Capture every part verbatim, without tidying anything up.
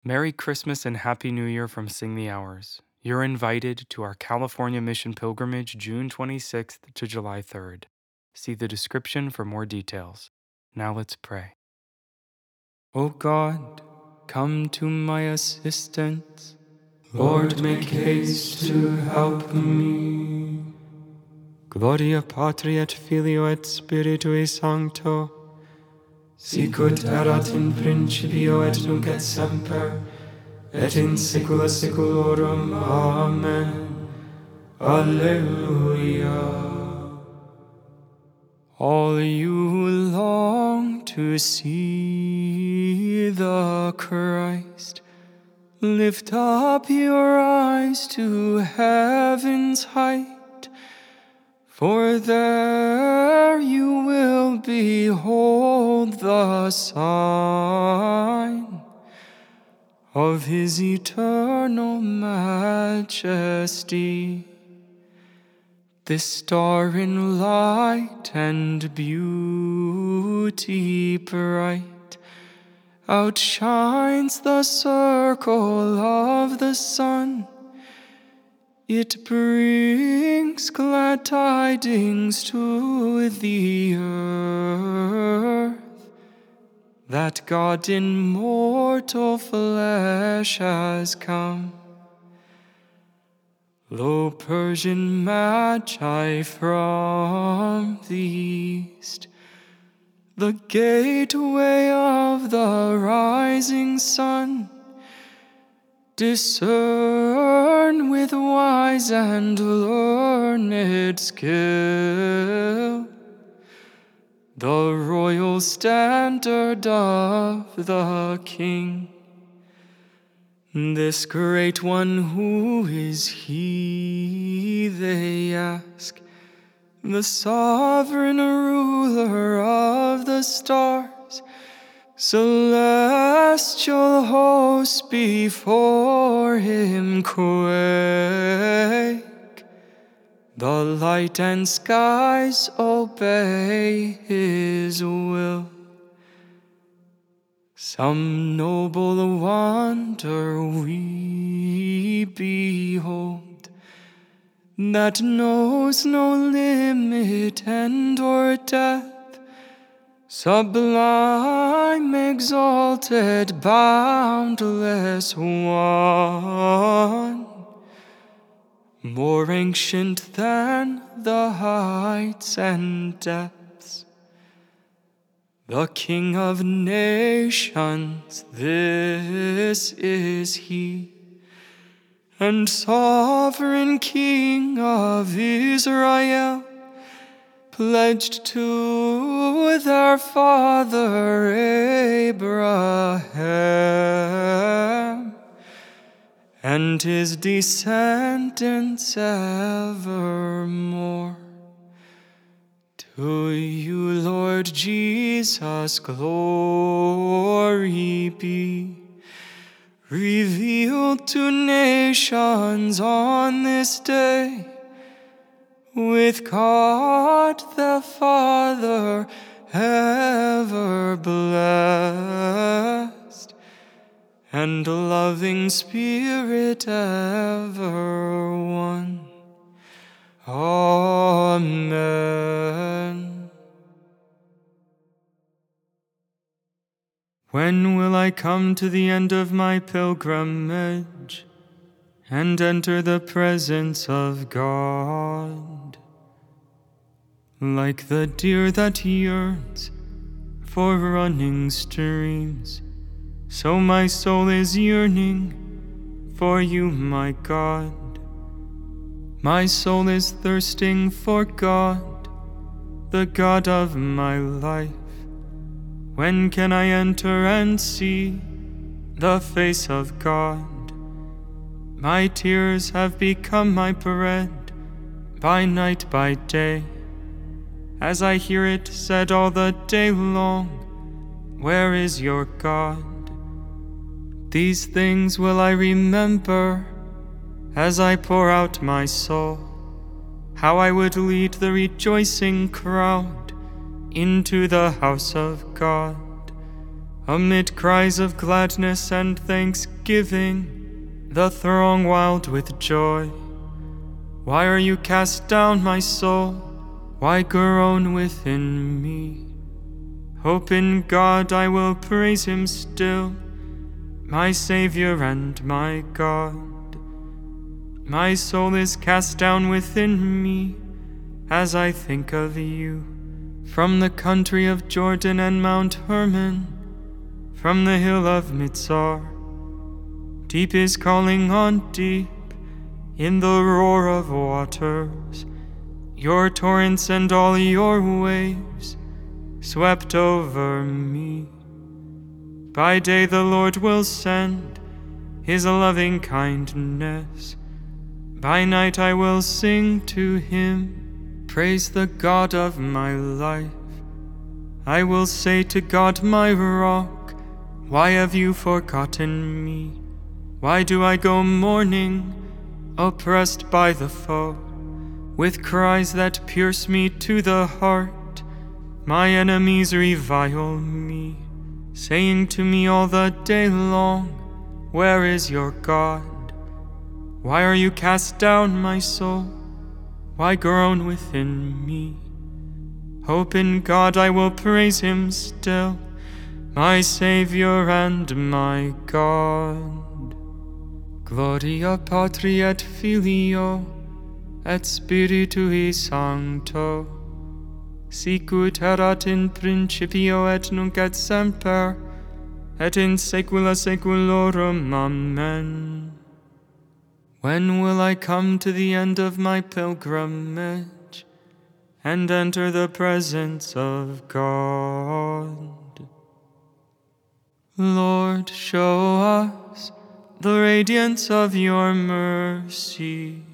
Merry Christmas and Happy New Year from Sing the Hours. You're invited to our California Mission Pilgrimage June twenty-sixth to July third. See the description for more details. Now let's pray. O God, come to my assistance. Lord, make haste to help me. Gloria Patri et Filio et Spiritui Sancto, sicut erat in principio et nunc et semper, et in saecula saeculorum. Amen. Alleluia. All you who long to see the Christ, lift up your eyes to heaven's height, for there you will behold the sign of his eternal majesty. This star in light and beauty bright outshines the circle of the sun. It brings glad tidings to the earth that God in mortal flesh has come. Lo, Persian Magi from the east, the gateway of the rising sun, discern with wise and learned skill the royal standard of the King. This great one, who is he, they ask, the sovereign ruler of the stars, celestial hosts before him quake, the light and skies obey his will. Some noble wonder we behold, that knows no limit, end, or death, sublime, exalted, boundless one, more ancient than the heights and depths. The King of nations, this is he, and sovereign King of Israel, pledged to their father Abraham, and his descendants evermore. To you, Lord Jesus, glory be, revealed to nations on this day, with God the Father ever blessed, and loving Spirit ever one. Amen. When will I come to the end of my pilgrimage and enter the presence of God? Like the deer that yearns for running streams, so my soul is yearning for you, my God. My soul is thirsting for God, the God of my life. When can I enter and see the face of God? My tears have become my bread, by night, by day, as I hear it said all the day long, where is your God? These things will I remember as I pour out my soul, how I would lead the rejoicing crowd into the house of God, Amid cries of gladness and thanksgiving, the throng wild with joy. Why are you cast down, my soul? Why groan within me? Hope in God, I will praise him still, my Savior and my God. My soul is cast down within me as I think of you. From the country of Jordan and Mount Hermon, from the hill of Mitzar, deep is calling on deep in the roar of waters. Your torrents and all your waves swept over me. By day the Lord will send his loving kindness. By night I will sing to him, praise the God of my life. I will say to God my rock, why have you forgotten me? Why do I go mourning, oppressed by the foe, with cries that pierce me to the heart? My enemies revile me, saying to me all the day long, where is your God? Why are you cast down, my soul? Why groan within me? Hope in God, I will praise him still, my Savior and my God. Gloria Patri et Filio et Spiritui Sancto, sicut erat in principio et nunc et semper, et in saecula saeculorum. Amen. When will I come to the end of my pilgrimage and enter the presence of God? Lord, show us the radiance of your mercy.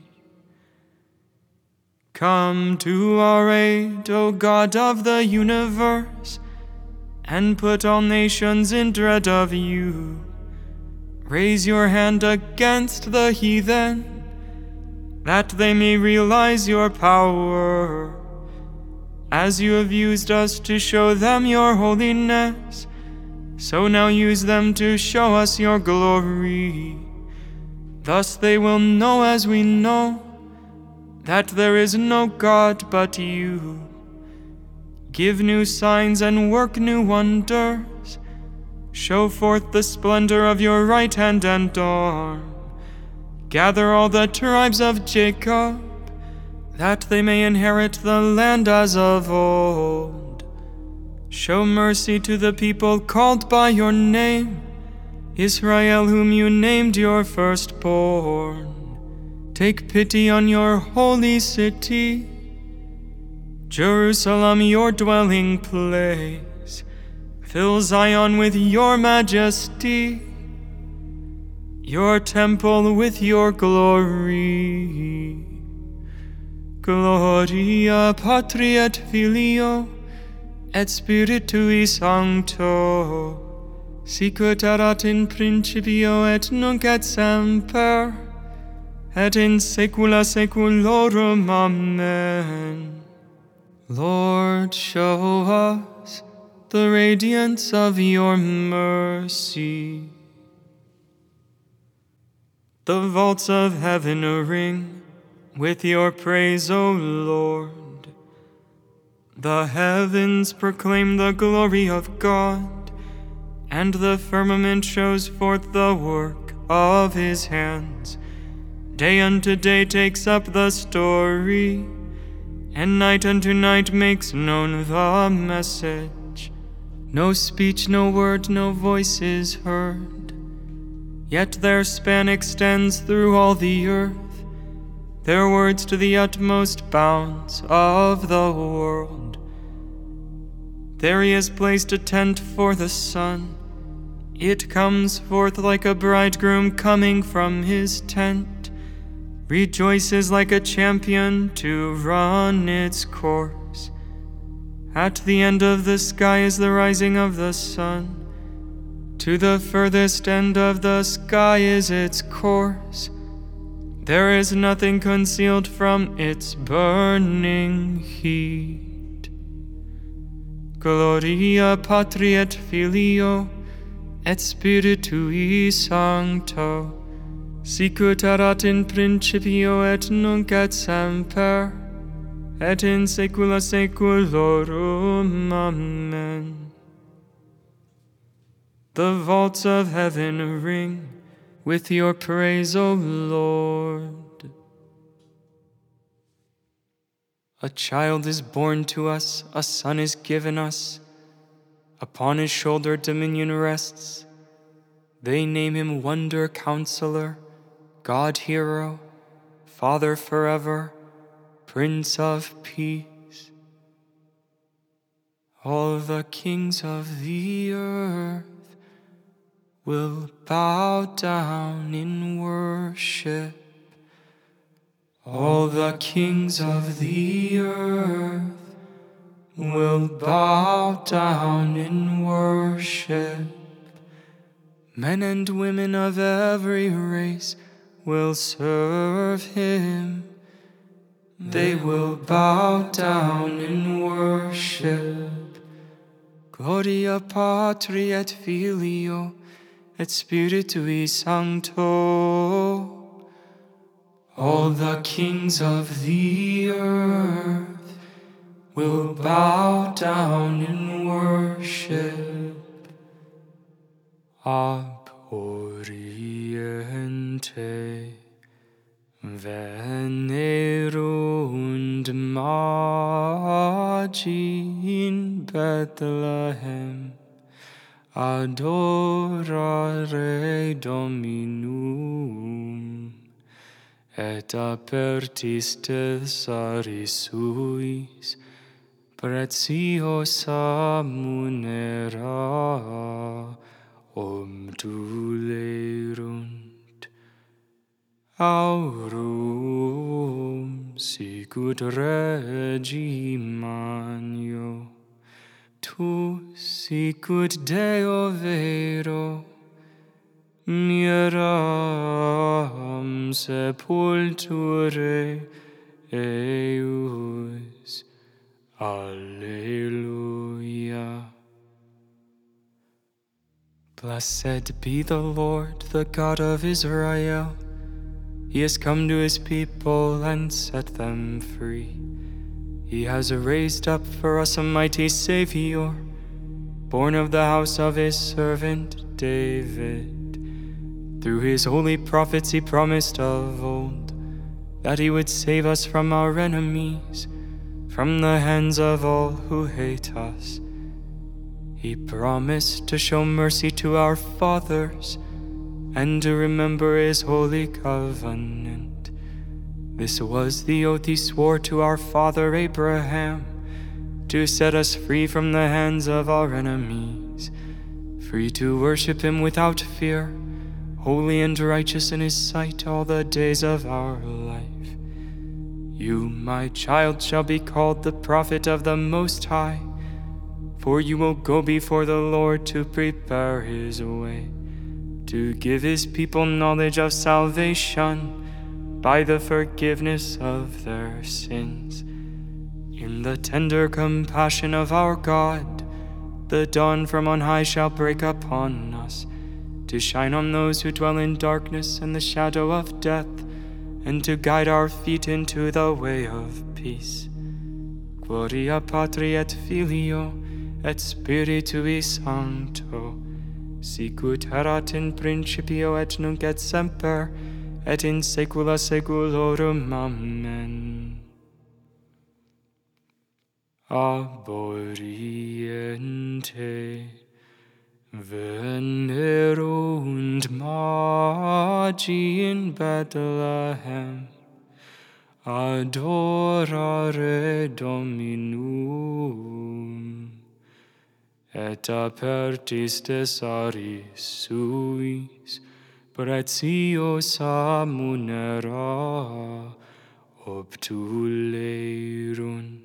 Come to our aid, O God of the universe, and put all nations in dread of you. Raise your hand against the heathen, that they may realize your power, as you have used us to show them your holiness. So now use them to show us your glory. Thus they will know, as we know, that there is no God but you. Give new signs and work new wonders. Show forth the splendor of your right hand and arm. Gather all the tribes of Jacob, that they may inherit the land as of old. Show mercy to the people called by your name, Israel, whom you named your firstborn. Take pity on your holy city, Jerusalem, your dwelling place. Fill Zion with your majesty, your temple with your glory. Gloria Patri et Filio et Spiritui Sancto, sicut erat in principio et nunc et semper, et in saecula saeculorum. Amen. Lord, show us the radiance of your mercy. The vaults of heaven ring with your praise, O Lord. The heavens proclaim the glory of God, and the firmament shows forth the work of his hands. Day unto day takes up the story, and night unto night makes known the message. No speech, no word, no voice is heard, yet their span extends through all the earth, their words to the utmost bounds of the world. There he has placed a tent for the sun. It comes forth like a bridegroom coming from his tent, rejoices like a champion to run its course. At the end of the sky is the rising of the sun. To the furthest end of the sky is its course. There is nothing concealed from its burning heat. Gloria Patri et Filio et Spiritui Sancto, sicut erat in principio et nunc et semper, et in saecula saeculorum. Amen. The vaults of heaven ring with your praise, O Lord. A child is born to us, a son is given us. Upon his shoulder dominion rests. They name him Wonder Counselor, God Hero, Father forever, Prince of Peace. All the kings of the earth will bow down in worship. All the kings of the earth will bow down in worship. Men and women of every race will serve him. They will bow down in worship. Gloria Patri et Filio et Spiritui Sancto. All the kings of the earth will bow down in worship. Ab Oriente venerunt Magi in Bethlehem, adorare Dominum, et apertis thesaris suis, preciosa munera obtulerunt. Aurum sicut regi magno, tu sicut Deo vero, miram sepulture eius. Alleluia. Blessed be the Lord, the God of Israel. He has come to his people and set them free. He has raised up for us a mighty Savior, born of the house of his servant David. Through his holy prophets he promised of old that he would save us from our enemies, from the hands of all who hate us. He promised to show mercy to our fathers and to remember his holy covenant. This was the oath he swore to our father Abraham, to set us free from the hands of our enemies, free to worship him without fear, holy and righteous in his sight all the days of our life. You, my child, shall be called the prophet of the Most High, for you will go before the Lord to prepare his way, to give his people knowledge of salvation by the forgiveness of their sins. In the tender compassion of our God, the dawn from on high shall break upon us, to shine on those who dwell in darkness and the shadow of death, and to guide our feet into the way of peace. Gloria Patri et Filio et Spiritui Sancto, sicut erat in principio et nunc et semper, et in saecula saeculorum. Amen. Ab Oriente venerunt Magi in Bethlehem, adorare Dominum, et apertis thesaris suis, preciosa munera obtulerunt.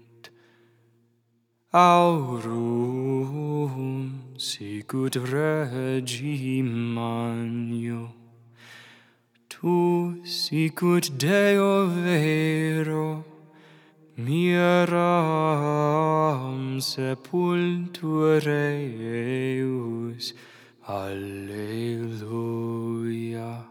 Aurum sicut regi magno, tu sicut Deo vero, miram sepulture eius. Alleluia.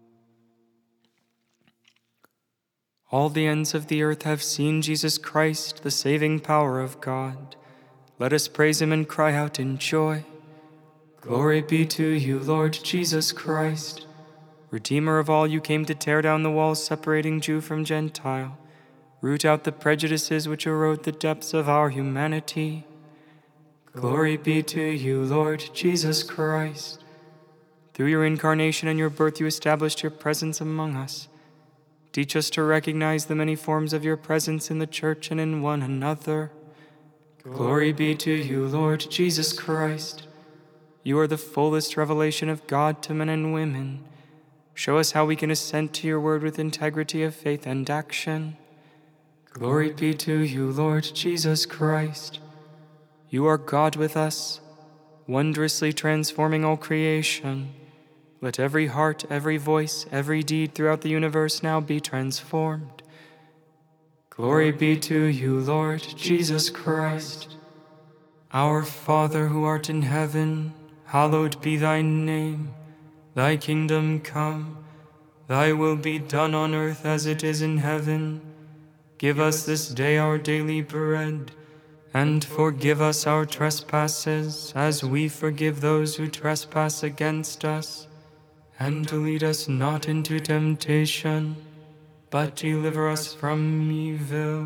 All the ends of the earth have seen Jesus Christ, the saving power of God. Let us praise him and cry out in joy. Glory be to you, Lord Jesus Christ. Redeemer of all, you came to tear down the walls separating Jew from Gentile, root out the prejudices which erode the depths of our humanity. Glory be to you, Lord Jesus Christ. Through your incarnation and your birth, you established your presence among us. Teach us to recognize the many forms of your presence in the church and in one another. Glory be to you, Lord Jesus Christ. You are the fullest revelation of God to men and women. Show us how we can assent to your word with integrity of faith and action. Glory be to you, Lord Jesus Christ. You are God with us, wondrously transforming all creation. Let every heart, every voice, every deed throughout the universe now be transformed. Glory be to you, Lord Jesus Christ. Our Father who art in heaven, hallowed be thy name. Thy kingdom come, thy will be done on earth as it is in heaven. Give us this day our daily bread, and forgive us our trespasses, as we forgive those who trespass against us. And lead us not into temptation, but deliver us from evil.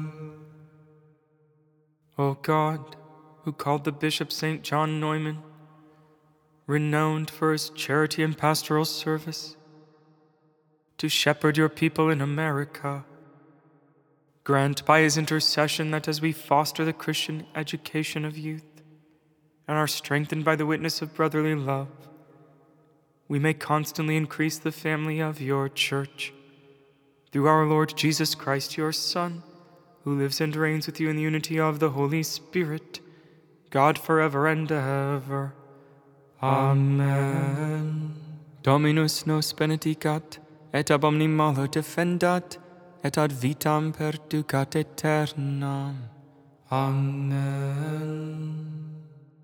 O God, who called the Bishop Saint John Neumann, renowned for his charity and pastoral service, to shepherd your people in America, grant by his intercession that as we foster the Christian education of youth and are strengthened by the witness of brotherly love, we may constantly increase the family of your church. Through our Lord Jesus Christ, your Son, who lives and reigns with you in the unity of the Holy Spirit, God forever and ever. Amen. Dominus nos benedicat, et ab omni malo defendat, et ad vitam perducat aeternam. Amen.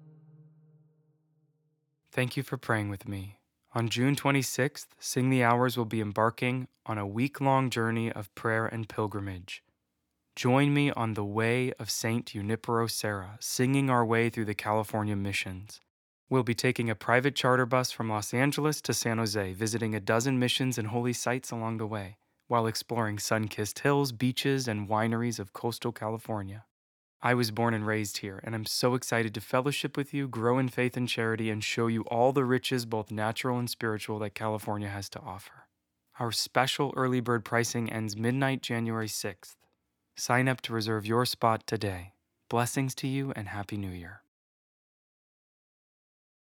Thank you for praying with me. On June twenty-sixth, Sing the Hours will be embarking on a week-long journey of prayer and pilgrimage. Join me on the Way of Saint Junipero Serra, singing our way through the California missions. We'll be taking a private charter bus from Los Angeles to San Jose, visiting a dozen missions and holy sites along the way, while exploring sun-kissed hills, beaches, and wineries of coastal California. I was born and raised here, and I'm so excited to fellowship with you, grow in faith and charity, and show you all the riches, both natural and spiritual, that California has to offer. Our special early bird pricing ends midnight January sixth. Sign up to reserve your spot today. Blessings to you and Happy New Year.